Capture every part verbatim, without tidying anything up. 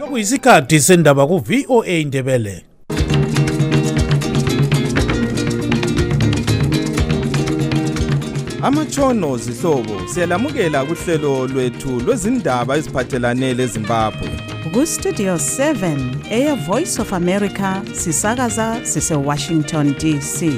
Kuyisikhathi sendaba ku V O A Indebele. Amatshono zihlobo siyalamukela kuhlelo lwethu lwezindaba eziphathelane leZimbabwe. Ku Studio seven eya Voice of America sisakaza sise Washington D C.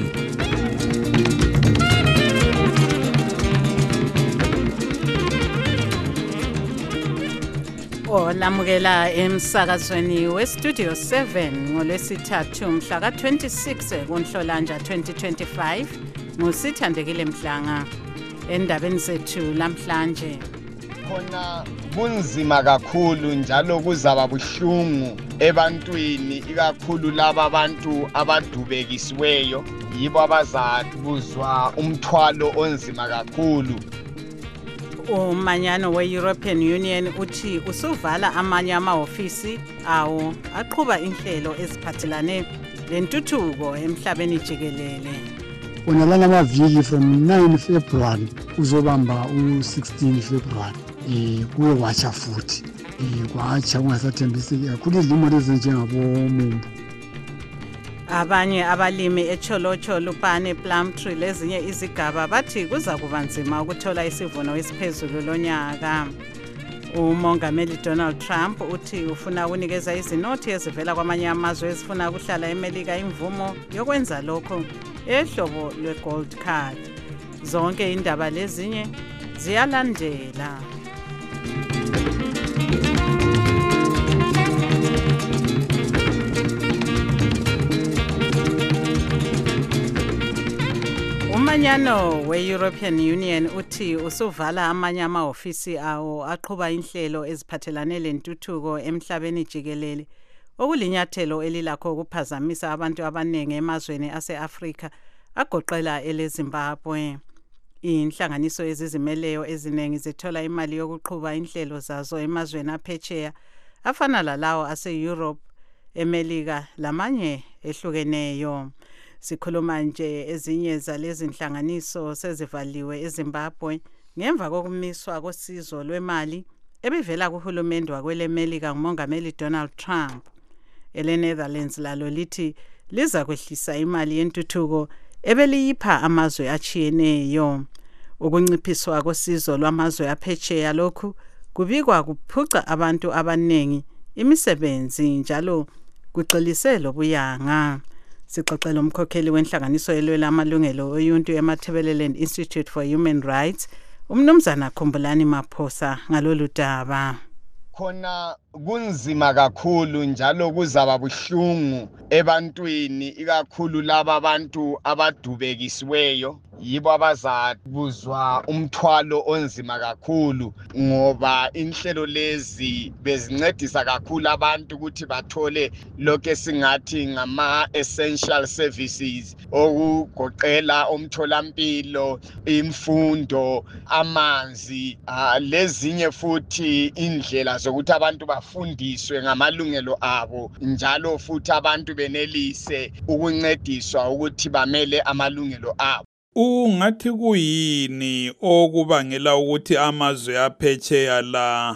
Olamukela emsakazweni we Studio seven ngolwesithathu mhla ka twenty-six kuNhlolanja twenty twenty-five. Musithandekile Mhlanga endabeni zethu lamhlanje. Khona kunzima kakhulu njalo kuzaba buhlungu ebantwini ikakhulu laba abantu abadubekisiweyo yibo abazakuzwa umthwalo onzima kakhulu. Umanyano we-European Union uthi usuvala amanye amahofisi awo aqhuba inhlelo eziphathelane lentuthuko emhlabeni jikelele. Unalana amaviki from nine February uzobamba u sixteen February eh kuye wacha futhi eh kwacha kungasathembisi kakhulu izimo lezi njengabomumbu. Abanye abalimi eCholocho Lupane Plumtree lezinye izigaba bathi kuza kuba nzima ukuthola isivuno esiphezulu lonyaka. Umongameli Donald Trump uthi ufuna ukunikeza izinothi ezivela kwamanye amazwe ezifuna ukuhlala eMelika imvumo yokwenza lokho ehlobo lwe-gold card. Zonke indaba lezinye ziyalandela. Umanyano we-European Union uthi usuvala amanye amahofisi awo aqhuba inhlelo eziphathelane lentuthuko emhlabeni jikelele. Okulinyathelo elilakho ukuphazamisa abantu abaningi emazweni ase-Afrika agoqela eleZimbabwe. Inhlanganiso ezizimeleyo eziningi zithola imali yokuqhuba inhlelo zazo emazweni aphetsheya afana lalawo ase-Europe, eMelika lamanye ehlukeneyo. Sikhuluma nje ezinye zalezi inhlanganiso sezivaliwe eZimbabwe ngemva kokumiswa kosizo lwemali ebivela kuhulumende wakwelemelika ngumongameli Donald Trump. EleNetherlands lalo lithi liza kwehlisa imali yentuthuko ebeliyipha amazwe achiyeneyo. Ukunciphiswa kosizo lwamazwe aphetsheya lokhu kubikwa kuphuca abantu abaningi imisebenzi njalo kuxeliselo lobuyanga. Sixoxela umkhokheli wenhlanganiso elwela amalungelo oyuntu eMatabeleland Institute for Human Rights, umnumzana Khumbulani Maphosa ngalolu daba. Khona kunzima kakhulu njalo kuzaba buhlungu ebantwini ikakhulu laba abantu abadubekisiweyo yibo abazakuzwa umthwalo onzima kakhulu ngoba inhlelo lezi bezincedisa kakhulu abantu ukuthi bathole lokho esingathi ngama essential services okugoqela umtholampilo, imfundo, amanzi, uh, lezinye futhi indlela zokuthi abantu bafundiswe ngamalungelo abo njalo futhi abantu benelise ukuncediswa ukuthi bamele amalungelo abo. Ungathi kuyini okubangela ukuthi amazwe aphetsheya la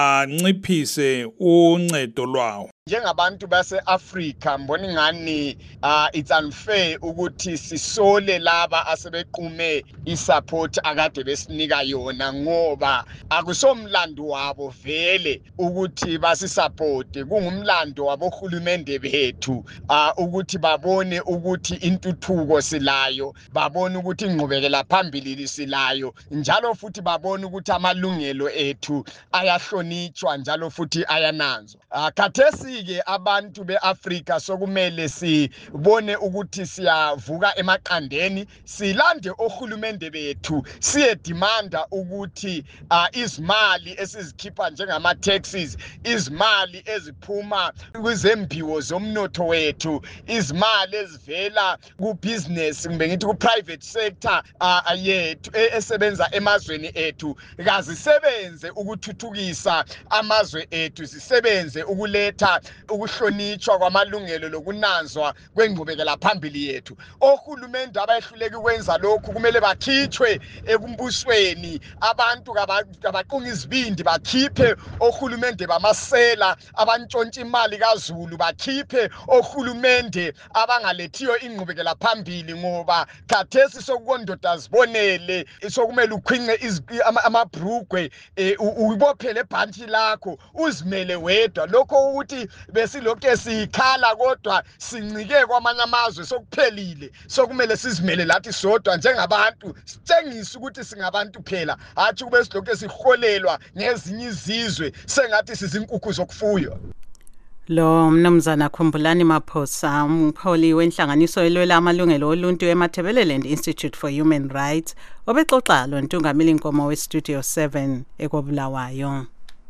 anciphise uncedo lwawo? Njengabantu base-Afrika mbona ngani uh, it's unfair ukuthi sisole laba asebequme isupport akade besinika yona ngoba akusomlando wabo vele ukuthi basisupport. Kungumlando wabohulumende bethu uh, ukuthi babone ukuthi intuthuko silayo, babone ukuthi ingqubekela phambili silayo njalo futhi babone ukuthi amalungelo ethu ayahlonitshwa njalo futhi ayananzwa. Uh, kathesi ke abantu beAfrika sokumele sibone ukuthi siyavuka emaqandeni silande ohulumende bethu siye demanda ukuthi uh, izimali esizikhipha njengama taxes, izimali eziphuma kwizembiwo zomnotho wethu, izimali ezivela ku business kumbe ngithi ku private sector uh, yethu esebenza emazweni ethu kazisebenze ukuthuthukisa amazwe ethu, sisebenze ukuletha ukuhlonitshwa kwamalungelo lokunanzwa kwengqubekela phambili yethu. Ohulumende abayehluleka ukwenza lokhu kumele bakhithwe ekumbusweni. Abantu abaqunga izibindi bakhiphe ohulumende bamasela abantshontsha imali kaZulu, bakhiphe ohulumende abangalethiyo ingqubekela phambili, ngoba khathesi sokukondoda zibonele sokumele ukhwince amabhrugwe ubophele ebhanti lakho uzimele wedwa. Lokho ukuthi besilokhu sikhala kodwa sincike kwamanye amazwe sokuphelile, sokumele sizimele lathi sodwa njengabantu, sitshengise ukuthi singabantu phela, hathi kube silokhu siholelwa ngezinye izizwe sengathi sizinkukhu zokufuywa. Lo mnumzana Khumbulani Maphosa, umholi wenhlanganiso elwela amalungelo oluntu eMatabeleland Institute for Human Rights, obexoxa lo Ntungamili Nkomo we Studio seven ekobulawayo.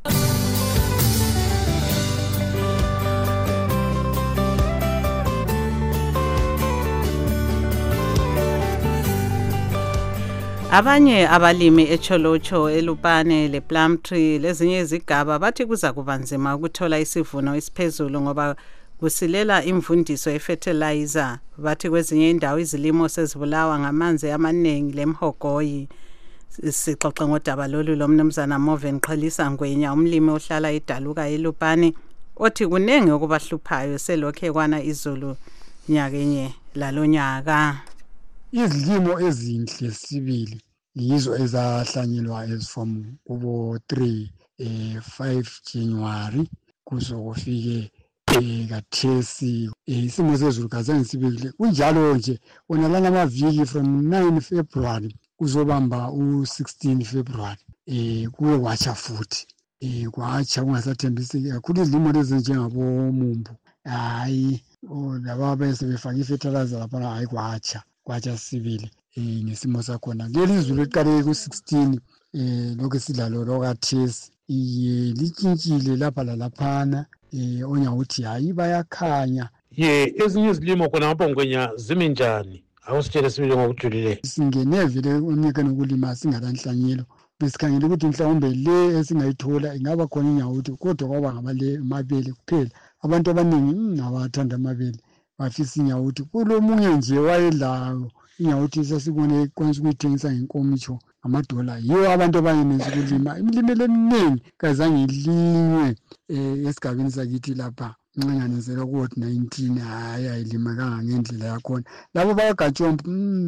Abanye abalimi eCholocho, eLupane, lePlumtree lezinye izigaba bathi kuza kubanzima ukuthola isivuno esiphezulu ngoba kusilela imvundiso efertilizer. Bathi kwezinye indawo izilimo sezibulawa ngamanzi amaningi lemhogoyi. Sixoxa ngodaba lolu lo mnumzana Moven Qhelisa Ngwenya, umlimi ohlala eDaluka eLupane, othi kunenge okubahluphayo selokhe kwana izulu nyakenye lalonyaka. Izilimo ezinhle sibili yizo ezahlanyelwa as from kubo three eh five January kuzokufike eh kathesi isimo sezulu kazange sibekile. Kunjalo nje wona lana amaviki from nine February kuzobamba u sixteen February eh kuwe kwacha futhi eh kwacha kungasathembisi kakhulu izilimo lezi njengabo mumbu. Hayi laba bese befaka ifertilizer lapha, hayi kwacha kwacha sibili eh nesimo sakhona. Leli izulu liqale ku sixteen eh lokho sidlalo lokathesi iye litshintshile lapha lalaphana eh onya uthi hayi bayakhanya. Ye ezinye izilimo khona lapho Ngwenya zimi njani? Awusitshele sibili ngokujulile. Singene vele unyaka nokulima singalanhlanyelo, besikhangele ukuthi mhlawumbe le esingayithola ingaba khona inyawuthi, kodwa kwaba ngamale mabele kuphela. Abantu abaningi abathanda amabele bafisa inyawuthi. Kulomunye nje wayedlayo inyawuthi sasibone kwanza ukuyithengisa ngenkomitsho amadola. Yiyo abantu abaninzi kulima imilimelo eminingi kazange ilinywe eh esigabeni sakithi lapha ncanganisela ku nineteen. Hayi ayilima kanga ngendlela yakhona. Labo bakaGatshompu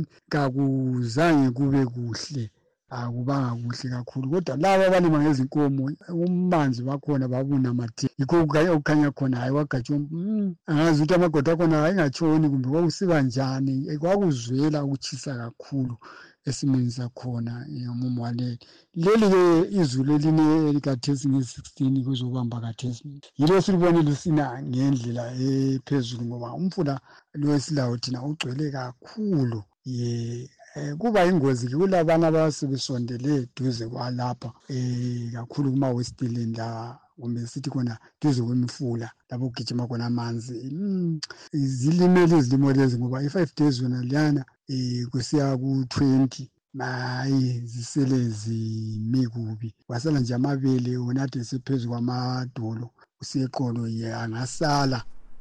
kakuzange kube kuhle, akubanga kuhle kakhulu, kodwa laba abalima ngezinkomo umanzi bakhona babuna amathi. Yikho ukukhanya khona hayi waGatshompu angazi ukuthi amagoda akhona ayingatshoni kumbe kwakusiba njani, kwakuzwela ukuchisa kakhulu esimeni sakhona umumo wale. Leli ke izulu eline elikathesi nge sixteen kuzobamba kathesi yilo silibone lusina ngendlela ephezulu ngoba umfula lo esilawo thina ugcwele kakhulu. Ye kuba ingozi ke kulabana abasebesondele duze kwalapha eh kakhulu kuma Westland la kumbe sithi khona duze kwemifula lapho kugijima khona amanzi. Izilimele izilimo lezi ngoba i five days wona liyana eh kusiya ku twenty hayi zisele zimikubi. Wasala nje amabele wona ade sephezulu kwamadolo useqolo yangasala.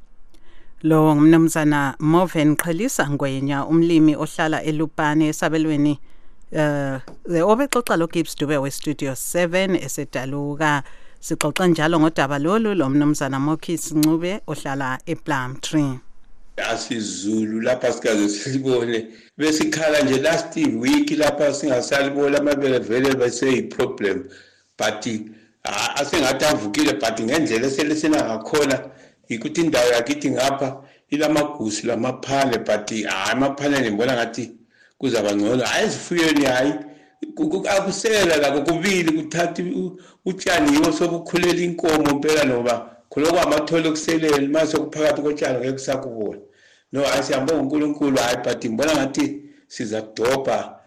Lo ngumnumzana Moven Qhelisa Ngwenya, umlimi ohlala eLupane esabelweni eh obexoxa lo Gibbs Dube we Studio seven esedaluka. Sixoxa njalo ngodaba lolu lo mnumzana Mokis Ncube ohlala ePlumtree. Asizulu lapha sikaze sibone besikhala nje last week lapha singasalibona amabele vele bese i problem, but asengathi avukile, but ngendlela selesena ngakhona ikuthi indawo yakithi ngapha ilamagusi lamaphane, but hayi amaphane ngibona ngathi kuzaba ngcono. Hayi izifuyweni hayi akusela la kokubili kuthatha utshani yiwo sokukhulela inkomo impela noba khona kwamathole okuselele mase kuphakathi kotshani ngeke kusakubona. No asiyambonga uNkulunkulu hayi, but ngibona ngathi siza kudobha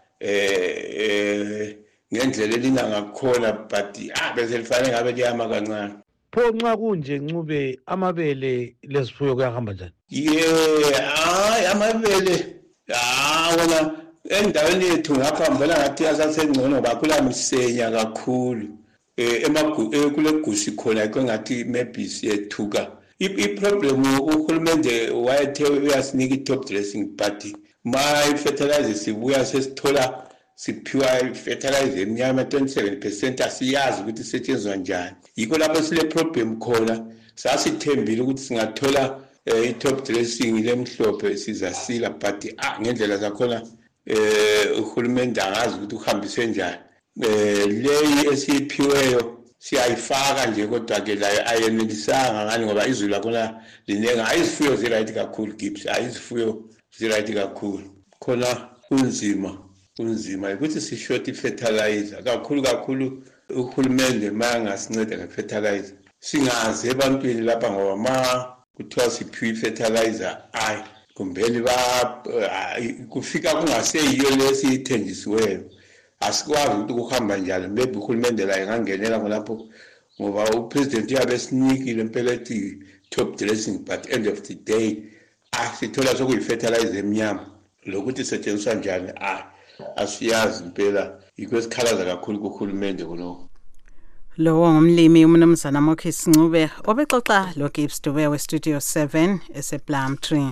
eh ngendlela elina ngakhona, but ah bese lifanele ngabe liyama kancane. Pho nxa kunje Ncube amabele lezifuyo kuyahamba njani? Yeah, hayi amabele ah wona endaweni yethu ngapha ngibona ngathi asasengcono bakula misenya kakhulu eh emagu kule gusi khona ikho ngathi maybe siyethuka i-problem uhulumende wayethe uyasinika i-top dressing party ma i-fertilizer sibuya sesithola siphiwa i-fertilizer emnyama twenty-seven percent asiyazi ukuthi isetshenziswa njani. Yikho lapho sile problem khona sasithembile ukuthi singathola i-top dressing lemhlophe sizasila but ah ngendlela zakhona eh uhulumende angazi ukuthi uhambise njani. Eh leyi esiphiweyo siyayifaka nje kodwa ke la ayenelisanga ngani ngoba izulu lakhona linenga ayisifuyo ziright kakhulu Gibbs ayisifuyo ziright kakhulu khona kunzima kunzima ukuthi si short fertilizer kakhulu kakhulu uhulumende mangasinceda ngefertilizer singaze ebantwini lapha ngoba ma kuthiwa siphiwe fertilizer ay kumbeni ba kufika kungaseyiyo lesithenjisiweyo asikwazi ukuthi kuhamba njalo maybe uhulumende la engangenela ngolapho ngoba upresident yabe esinikile impela ethi top dressing but end of the day asithola sokuyifertilizer emnyama lokuthi isetshenziswa njani ah asiyazi impela yikho esikhalaza kakhulu kuhulumende kuno. Lowo ngumlimi umnumzana Mokisi Ncube obexoxa lo Gibbs Dube we Studio seven ese Plumtree.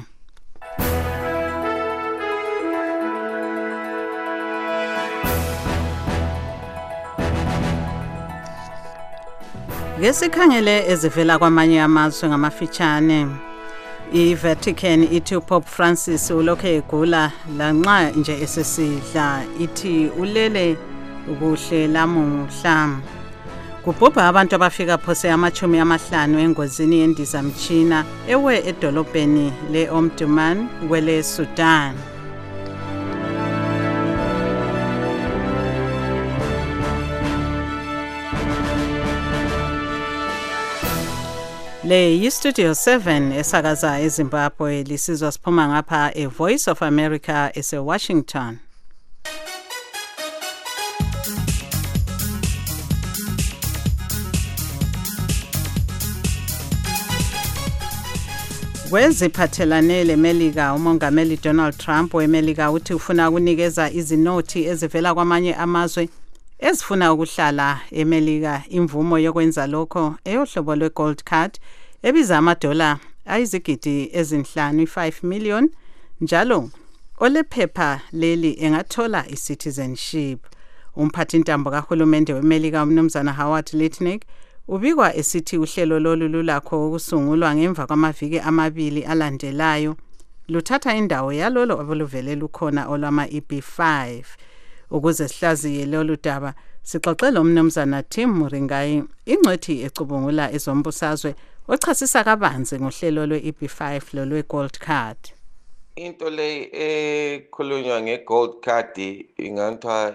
Ngesikhangele ezivela kwamanye amazwe ngamafitshane iVatican ithi uPope Francis ulokhe egula lanxa nje esesidla ithi ulele ukuhle lamuhla. Kubhubha abantu abafika phose amachumi amahlanu engozini yendizamtshina ewe edolobheni leOmdurman kwele Sudan. Le yi-Studio seven esakaza eZimbabwe lisizwa siphuma ngapha eVoice of America ese-Washington. Kweziphathelane leMelika umongameli Donald Trump weMelika uthi ufuna ukunikeza izinothi ezivela kwamanye amazwe ezifuna ukuhlala eMelika imvumo yokwenza lokho eyohlobo lwe-Gold Card ebiza amadola ayizigidi ezinhlanu five million njalo olephepha leli engathola i-citizenship. Umphathi intambo kahulumende weMelika umnumzana Howard Lutnick ubikwa esithi uhlelo lolu lulakho ukusungulwa ngemva kwamaviki amabili alandelayo luthatha indawo yalolo obuluvele lukhona olwama E B five. Ukuze sihlaziye lolu daba sixoxela umnumzana Tim Muringai ingcwethi ecubungula ezombusazwe ochasisa kabanzi ngohlelo lwe E B five lolwe Gold Card. Into le ekhulunywa ngeGold Card ingathiwa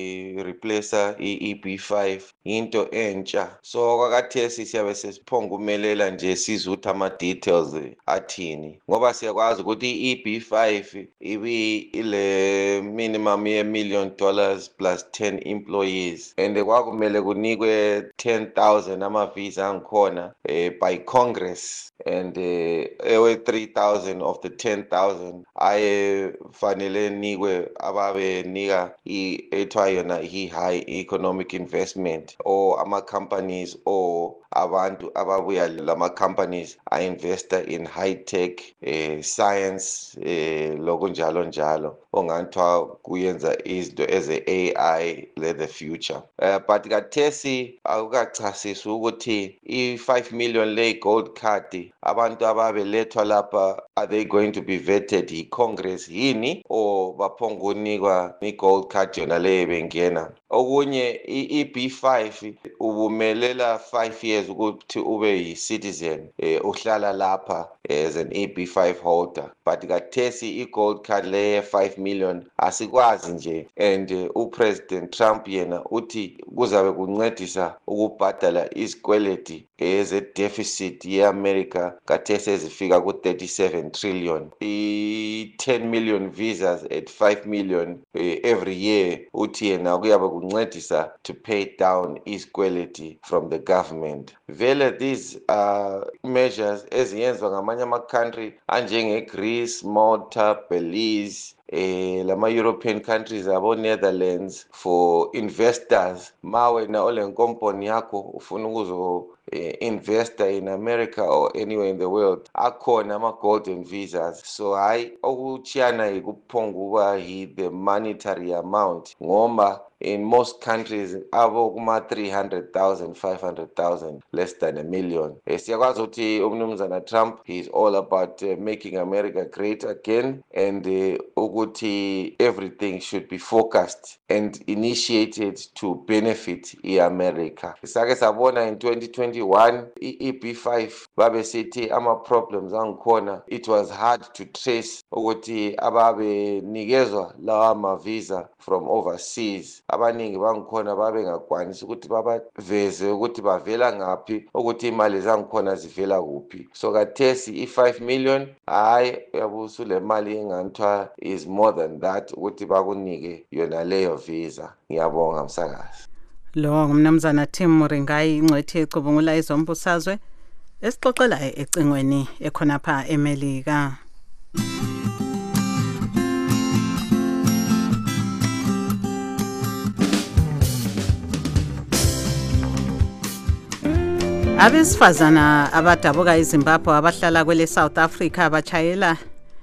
i-replacer i-E B five into entsha. So kwakathesi siyabe sesiphonga umelela nje sizuthi ama-details athini. Ngoba siyakwazi ukuthi i-E B five ibi ile minimum ye million dollars plus ten employees. And kwakumele kunikwe ten thousand ama-visa angikhona by Congress. And ewe three thousand of the ten thousand aye fanele nikwe ababe nika ethiwa yona i-high economic investment or ama-companies or abantu ababuya lama companies a-investa in high tech eh, science eh, loko njalo njalo ongathiwa kuyenza izinto eze-A I le the future. Uh, but kathesi akukachasisi ukuthi i-five million le gold card abantu ababelethwa lapha are they going to be vetted yi-Congress yini or baphonga unikwa i-gold card yona le bengena. Okunye i-E B five ubumelela five years ukuthi ube yi-citizen eh, uhlala lapha as an E B five holder, but kathesi i-gold card le five million asikwazi nje. And uh, uPresident Trump yena uthi kuzabe kuncedisa ukubhadala izikweleti eze-deficit ye-America kathesi ezifika ku-thirty-seven trillion. I-ten million visas at five million uh, every year uthi yena kuyabe kuncedisa to pay down izikweleti from the government. Vele these are measures eziyenzwa ngamanye ama-country anjenge-Greece, Malta, Belize, eh lama European countries abo Netherlands for investors. Ma wena ole nkomponi yakho ufuna ukuzo investor in America or anywhere in the world akhona ama golden visas. So hayi okuchiyana ikuphonguba hi the monetary amount ngoma in most countries abo kuma three hundred thousand, five hundred thousand, less than a million. Siyakwazi ukuthi umnumzana Trump, he is all about uh, making America great again, and uh, ukuthi everything should be focused and initiated to benefit i-America. Sake sabona in twenty twenty-one i-E B five babe sithi ama problems angikhona, it was hard to trace ukuthi ababe nikezwa lawa ma visa from overseas. Abaningi bangikhona babe ngakwanisi ukuthi babaveze ukuthi bavela ngaphi, ukuthi imali zangikhona zivela kuphi. So kathesi i-five million hayi yabusu le mali enganthwa is more than that ukuthi bakunike yona leyo visa. Ngiyabonga msakazi. Lo ngumnumzana Tim Muringayi ingcwethi ecubungula izombusazwe esixoxela ecingweni ekhona pha eMelika. Abesifazana abadabuka eZimbabwe abahlala kwele South Africa bachayela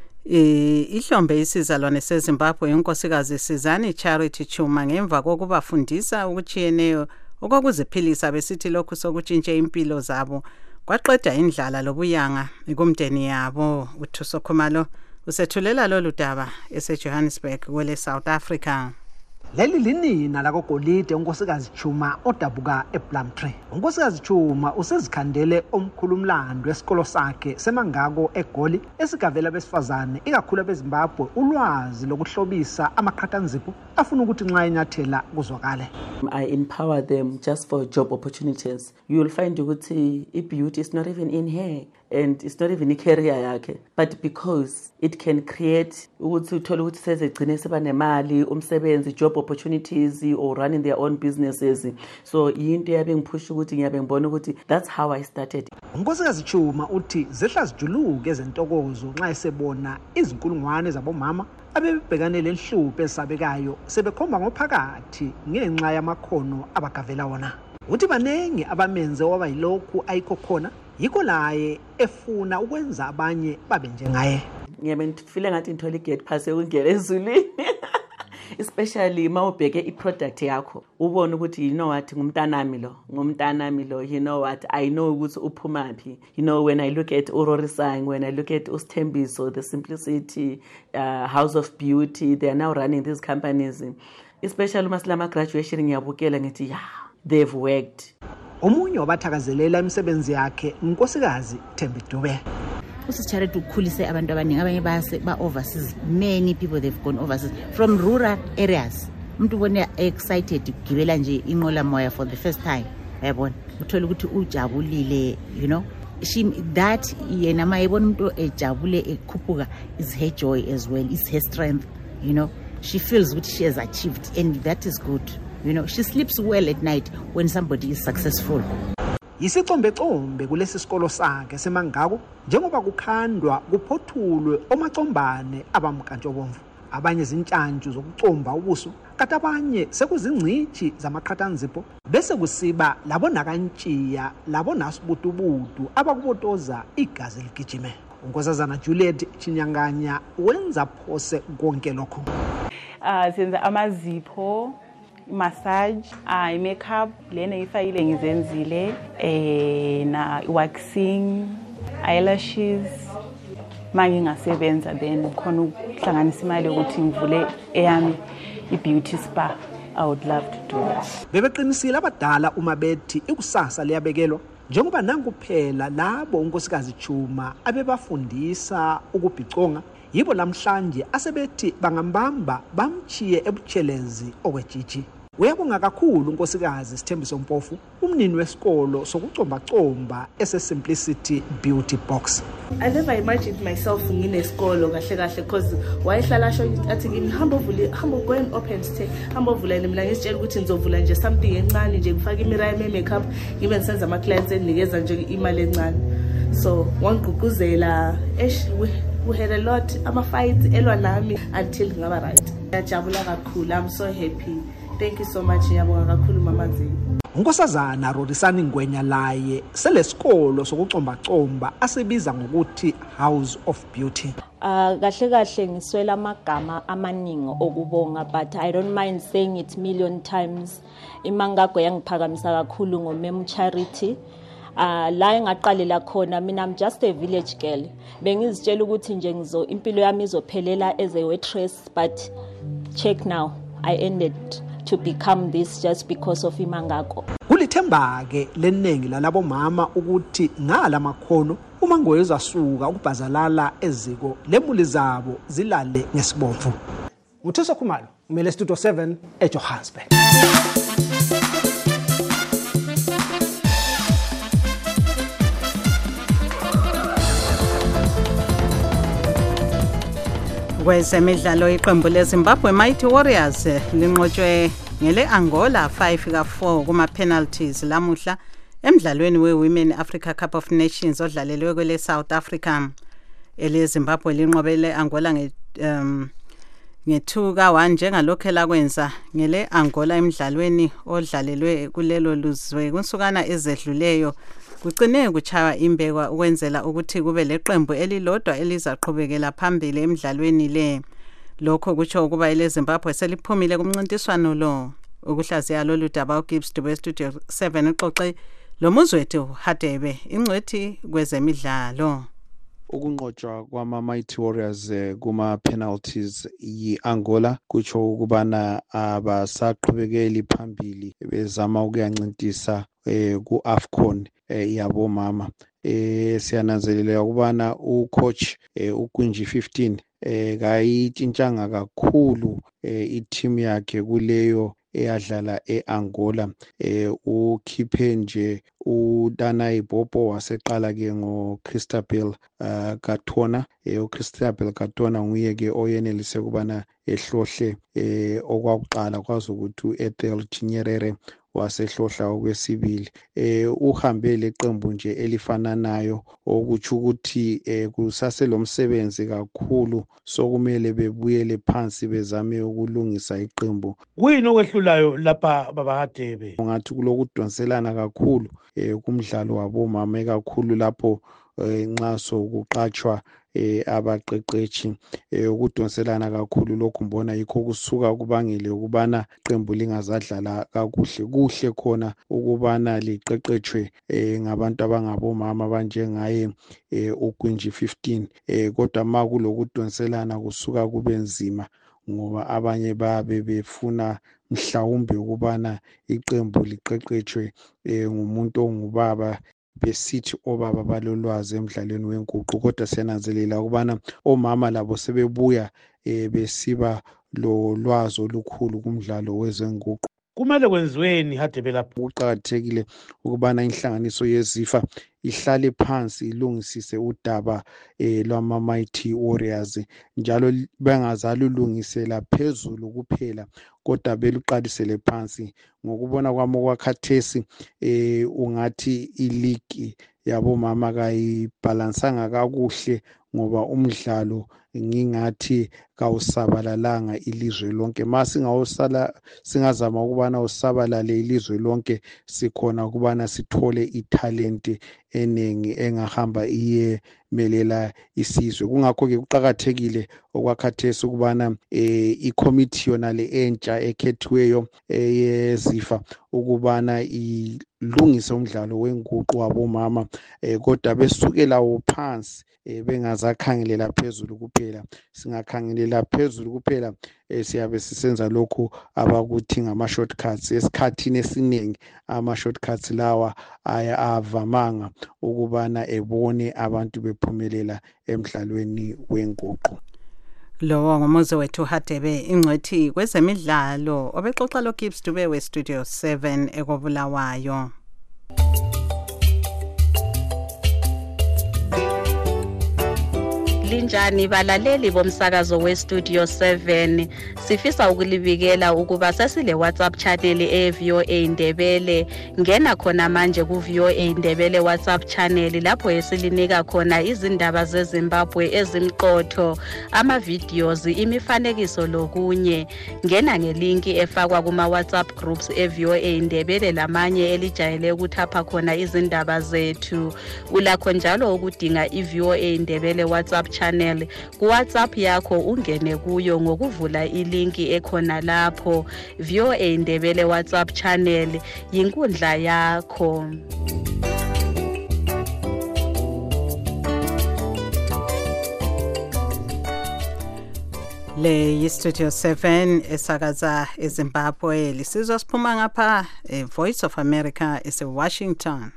ihlombe isizalwane seZimbabwe inkosikazi Sizani Charity Chuma ngemva kokubafundisa ukuchiyeneyo okuziphilisa besithi lokhu sokutshintshe impilo zabo kwaqeda indlala lobuyanga ekumdeni yabo. uThuso Khumalo usethulela lolu daba eseJohannesburg kwele South Africa. Leli linina lakogolide unkosikazi Chuma odabuka ePlumtree. Unkosikazi Chuma usezikhandele omkhulumlando esikolo sakhe semangako eGoli esigavela besifazane ikakhulu beZimbabwe ulwazi lokuhlobisa amaqhathanzipho afuna ukuthi nxa enyathela kuzwakale. I empower them just for job opportunities. You will find ukuthi i-beauty is not even in her and it's not even a career yakhe, but because it can create ukuthi uthola ukuthi sezegcine seba nemali umsebenzi, job opportunities or running their own businesses. So into yabe ngiphusha ukuthi ngiyabe ngibona ukuthi that's how I started. Unkosikazi Chuma uthi zehla zijuluke ezentokozo nxa esebona izinkulungwane zabomama abebhekane lenhlupho esabekayo sebekhomba ngophakathi ngenxa yamakhono abagavela wona. Uthi banengi abamenze waba yilokhu ayikho khona yikho laye efuna ukwenza abanye babe njengaye. Ngiyabe ngifile ngathi ngithola igate pass ukungena ezulwini. Especially mawubheke iproduct yakho ubone ukuthi you know what ngumntanami lo ngumntanami lo you know what I know ukuthi uphuma phi. You know when I look at Urorisang, when I look at Usthembiso, the Simplicity, uh, House of Beauty, they are now running these companies. Especially maslama graduation ngiyabukela ngithi yeah, they've worked. Omunye wabathakazelela imisebenzi yakhe unkosikazi Thembi Dube. Usicharity ukukhulise abantu abaningi abanye base ba overseas. Many people they've gone overseas from rural areas. Umuntu ubone excited ukugibela nje inqola moya for the first time. Yabona uthola ukuthi ujabulile, you know. She that yena mayibona umuntu ejabule ekhuphuka is her joy as well, is her strength, you know. She feels what she has achieved and that is good. You know, she sleeps well at night when somebody is successful. Yisicombecombe kulesi sikolo sakhe semangako njengoba kukhandwa kuphothulwe omacombane abamkantshobomvu abanye zintshantshu zokucomba ubuso kati abanye sekuzingcithi zamaqhathanzipho bese kusiba labo nakantshiya labo nasibutubutu abakubotoza igazi ligijime. Unkosazana Juliet Chinyanganya wenza phose konke lokho. Ah senza amazipho, massage, ah makeup, lena ifayile ngizenzile, eh na waxing, eyelashes. Manje ngasebenza then khona ukuhlanganisa imali ukuthi ngivule eyami i-beauty spa. I would love to do that. Bebeqinisile abadala uma bethi ikusasa liyabekelwa njengoba nanguphela labo unkosikazi Chuma abebafundisa ukubhiconga yibo lamhlanje asebethi bangambamba bamchiye ebutshelezi okwejiji. Uyabonga kakhulu unkosikazi Sithembiso Mpofu umnini wesikolo sokucomba comba ese Simplicity Beauty Box. I never imagined myself nginesikolo kahle kahle because wayehlala sho athi ngimi hamba uvule hamba go and open stay hamba uvula mina ngisitshela ukuthi ngizovula nje something encane nje ngifaka imirayime makeup ngibe ngisenza ama clients enginikeza nje imali encane. So wangigqugquzela esh we had a lot ama fights elwa nami until ngaba right. Ngiyajabula kakhulu. I'm so happy. Thank you so much. Ngiyabonga kakhulu Mama Nzima. unkosazana Rorisani Ngwenya laye selesikolo sokucombacomba asibiza ngokuthi House of Beauty. Uh, kahle kahle ngiswela amagama amaningi okubonga, but I don't mind saying it million times. Imangago yangiphakamisa kakhulu ngomem Charity. Uh, la engaqalela khona mina I'm just a village girl. Bengizitshela ukuthi nje ngizo impilo yami izophelela as a waitress, but check now, I ended to become this just because of Imangago. Kulithemba ke lenengi lalabo mama ukuthi ngala makhono uma ngoyeza suka ukubhazalala eziko lemuli zabo zilale ngesibopho. Nguthuso Khumalo, umele Studio seven eJohannesburg. Kwezemidlalo iqembu leZimbabwe Mighty Warriors linqotshwe ngele Angola five ka four kuma penalties lamuhla emidlalweni we-Women Africa Cup of Nations odlalelwe kwele South Africa. Ele Zimbabwe linqobele Angola nge um nge-two ka one njengalokho lakwenza ngele Angola emidlalweni odlalelwe kulelo luzwe kunsukana ezedluleyo. Kucine kuchaya imbekwa ukwenzela ukuthi kube leqembu elilodwa elizaqhubekela phambili emidlalweni le. Lokho kutsho ukuba ile Zimbabwe seliphumile kumncintiswano lo. Ukuhlaziya lolu daba uGibbs Dube Studio seven uxoxe lo muzwethu Hadebe ingcwethi kwezemidlalo. Ukunqotshwa kwama Mighty Warriors kuma penalties yi-Angola kutsho ukubana abasaqhubekeli phambili bezama ukuyancintisa ku-AFCON yabo mama. Siyananzelela ukubana ucoach uKunji fifteen kayitshintshanga kakhulu i-team yakhe kuleyo eyadlala eAngola. Ukhiphe nje uDanai Bobo waseqala ke ngo Christabel Katona. uChristabel Katona nguye ke oyenelise kubana ehlohle okwakuqala kwazi ukuthi uEthel Chinyerere wasehlohla okwesibili. Eh uhambe leqembu nje elifananayo okuthi ukuthi kusase lomsebenzi kakhulu sokumele bebuyele phansi bezame ukulungisa iqembu. Kuyini okwehlulayo lapha baba Hadebe? Ngathi kulokudonselana kakhulu eh kumdlalo wabo mama kakhulu lapho nxa sokuqatshwa eh abaqeqeshi eh ukudonselana kakhulu lokhu mbona yikho kusuka kubangele ukubana iqembu lingazadlala kakuhle kuhle khona ukubana liqeqetshwe eh ngabantu abangabomama abanjengaye eh uKunji fifteen eh kodwa makulokudonselana kusuka kube nzima ngoba abanye babe befuna mhlawumbe ukubana iqembu liqeqetshwe eh ngumuntu ongubaba besithi obaba balolwazi emidlalweni wenguqu. Kodwa siyananzelela ukubana omama labo sebebuya eh besiba lo lwazi olukhulu kumdlalo wezenguqu. Kumele kwenziweni Hadebe lapho? Kuqakathekile ukubana inhlanganiso yezifa ihlale phansi ilungisise udaba eh lwama Mighty Warriors njalo bengazalulungisela phezulu kuphela kodwa beluqalisele phansi. Ngokubona kwami okwakhathesi eh ungathi ileague yabo mama kayibalansanga kakuhle ngoba umdlalo ngingathi kawusabalalanga ilizwe lonke. Masingawusala singazama ukubana usabalale ilizwe lonke sikhona ukubana sithole italent enengi engahamba iye melela isizwe. Kungakho ke kuqhakathekile okwakhathesi ukubana eh icommittee yonale entsha ekhethiweyo eyezifa ukubana ilungise umdlalo wenguqu wabomama eh kodwa besukela uphansi eh bengazakhangelela phezulu kuphela. Singakhangelela phezulu kuphela eh siyabe sisenza lokho abakuthi ngama shortcuts. Esikhathini esiningi ama shortcuts lawa ayavamanga ukubana ebone abantu bephumelela emidlalweni wenguqu. Lo ngomuzi wethu Hadebe ingcwethi kwezemidlalo obexoxa lo Gibbs Dube we Studio seven ekobulawayo. linjani balaleli bomsakazo we-Studio seven. Sifisa ukulibikela ukuba sesile WhatsApp channel e-V O A Ndebele. Ngena khona manje ku-V O A Ndebele WhatsApp channel lapho esilinika khona izindaba zeZimbabwe ezimqotho, ama-videos, imifanekiso lokunye. Ngena ngelinki efakwa kuma-WhatsApp groups e-V O A Ndebele lamanye elijayele ukuthapha khona izindaba zethu. Ulakho njalo ukudinga i-V O A Ndebele WhatsApp channel ku WhatsApp yakho ungene kuyo ngokuvula ilinki ekhona lapho. V O A Ndebele WhatsApp channel yinkundla yakho. Le yi-Studio seven esakaza eZimbabwe. Lisizwa siphuma ngapha e-Voice of America ese-Washington.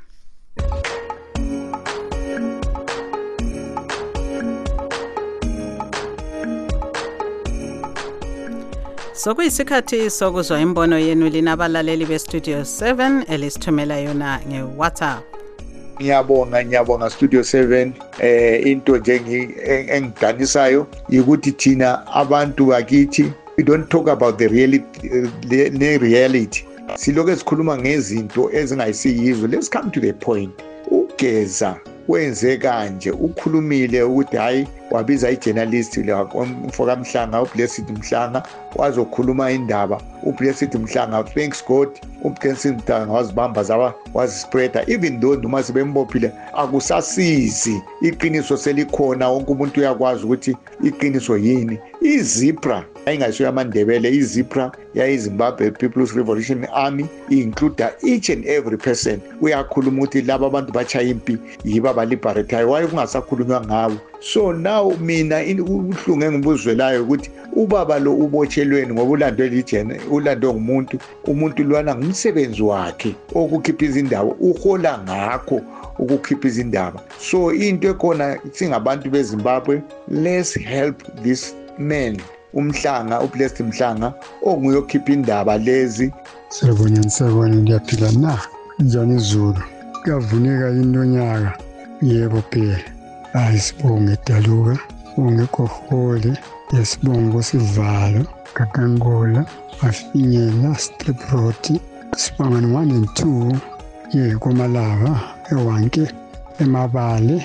Sokuyisikhathi sokuzwa imbono yenu linabalaleli be-Studio seven elisithumela yona nge-WhatsApp. Ngiyabonga ngiyabonga Studio seven. eh into nje engiganisayo ukuthi thina abantu bakithi we don't talk about the reality the reality. Siloke sikhuluma ngezinto ezingayisiyizo. Let's come to the point. Ugeza wenze kanje ukhulumile ukuthi hayi wabiza ijournalist umfoka Mhlanga uBlessed Mhlanga wazokhuluma indaba uBlessed Mhlanga thanks God uBlessed Mhlanga wazibamba zawa wazispreader even though noma sibembophile akusasizi iqiniso selikhona wonke umuntu uyakwazi ukuthi iqiniso yini. iZipra ayingasiyo yamandebele iZipra yayiZimbabwe People's Revolution Army include each and every person. Uyakhuluma ukuthi laba abantu bachaya impi yiba baliberate waye kungasakhulunywa ngawo. So now mina ubuhlungu engibuzwelayo ukuthi ubaba lo ubotshelweni ngoba ulandwe lijene ulandwe ngumuntu umuntu lwana ngumsebenzi wakhe okukhipha izindaba uhola ngakho ukukhipha izindaba. So into ekhona singabantu beZimbabwe, let's help this man uMhlanga uBlessed Mhlanga onguye okhipha indaba lezi. Sibonye sibonye ndiyaphila na njani izulu kuyavuneka intonyaka yebo phela. Hayi sibonge Daluka ungekho hole yesibongo sivalo katangola afinyela Streproti sibangani one and two ye komalava ewanke emabale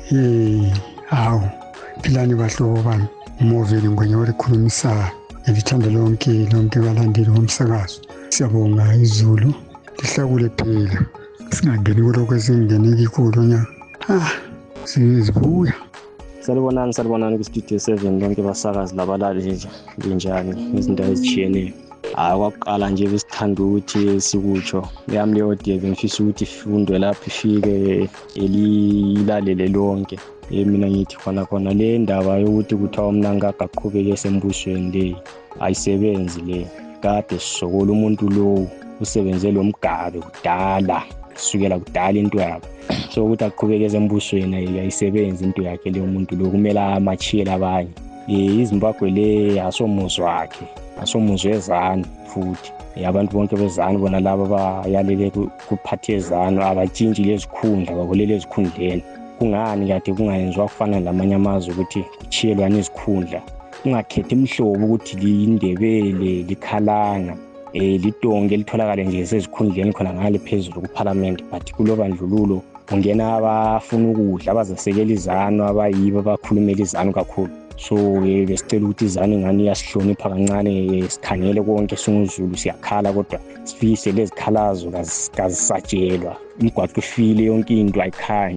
eh awu philani bahlobo bami moveli ngonyore khulumisa ngithanda lonke lonke balandeli bomsakazo. Siyabonga izulu lihlakule phela singangeni kuloko singene kikulo nya ah sizibuya. Salibonani salibonani ku-Studio seven lonke basakazi labalaleli linjani izindawo ezitshiyeneyo. Hayi kwakuqala nje besithanda ukuthi sikutsho yami leyo diye bengifisa ukuthi ifundwe lapho ifike elilalele lonke. Mina ngithi khona khona le ndaba yokuthi kuthiwa uMnanga aqhubeke esembusweni le ayisebenzi le. Kade sisokola umuntu lo usebenze lo mgabe kudala sukela kudala into yakhe. So ukuthi aqhubeke esembusweni ayisebenzi into yakhe le umuntu lo kumele amachiyela abanye. Eh iZimbabwe le asomuzwa wakhe asomuzwe ezana futhi abantu bonke bezana bona laba bayalele kuphathe ezana abatshintshi lezikhundla babolele ezikhundleni. Kungani kade kungayenziwa kufana lamanye amazwe ukuthi kuchiyelwane izikhundla ungakhethi imhlobo ukuthi liNdebele likhalanga eh litonge litholakala nje sezikhundleni khona ngale phezulu kuParliament but kulobandlululo ungena abafuna ukudla abazasekela izano abayibo abakhulumela izano kakhulu. So besicela ukuthi izano ngani yasihlonipha kancane sikhangele konke singuzulu siyakhala kodwa sifise lezikhalazo kazisatshelwa imigwaqo ifile yonke into ayikhanya.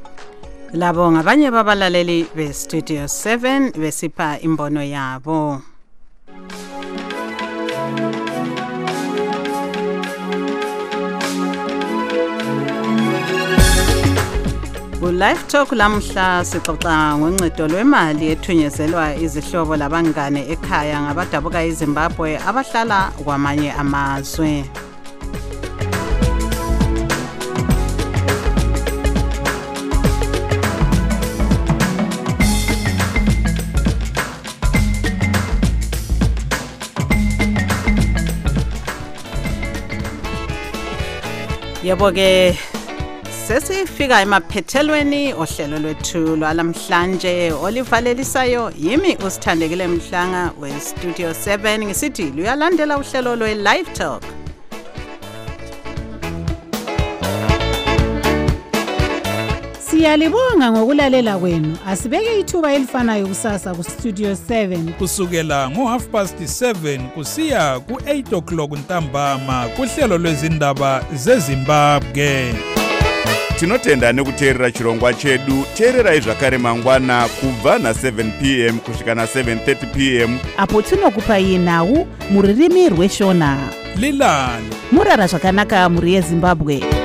Labo ngabanye babalaleli be-Studio seven besipha imbono yabo. Ku-Live Talk lamhla sixoxa ngoncedo lwemali ethunyezelwa izihlobo labangane ekhaya ngabadabuka iZimbabwe abahlala kwamanye amazwe. Yebo ke sesifika emaphethelweni ohlelo lwethu lwalamhlanje olivalelisayo yimi usithandekile Mhlanga we-Studio seven ngisithi luyalandela uhlelo lwe-Live Talk. Siyalibonga ngokulalela kwenu. Asibeke ithuba elifanayo kusasa ku Studio seven kusukela ngo half past seven kusiya ku eight o'clock ntambama kuhlelo lwezindaba zeZimbabwe. Tinotenda nekuteerera chirongwa chedu. Teererai zvakare mangwana kubva na seven p m kusvika na seven thirty p m apo tinokupai nhau muririmi rweshona. Lilani murara zvakanaka muri yeZimbabwe.